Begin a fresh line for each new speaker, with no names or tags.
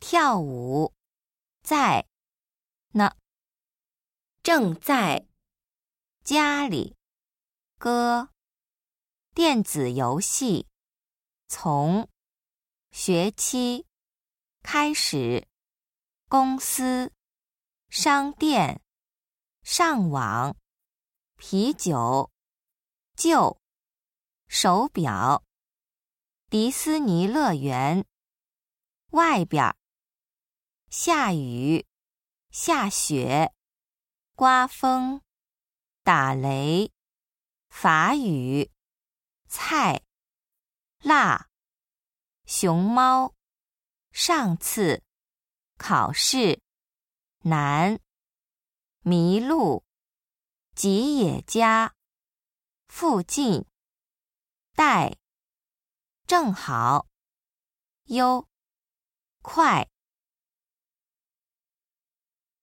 跳舞，在呢，
正在
家里，歌，电子游戏，从，学期，开始，公司，商店，上网，啤酒，旧，手表，迪士尼乐园，外边，下雨，下雪，刮风，打雷，法语，菜，辣，熊猫，上次，考试，难，迷路，吉野家，附近，带，正好，优，快。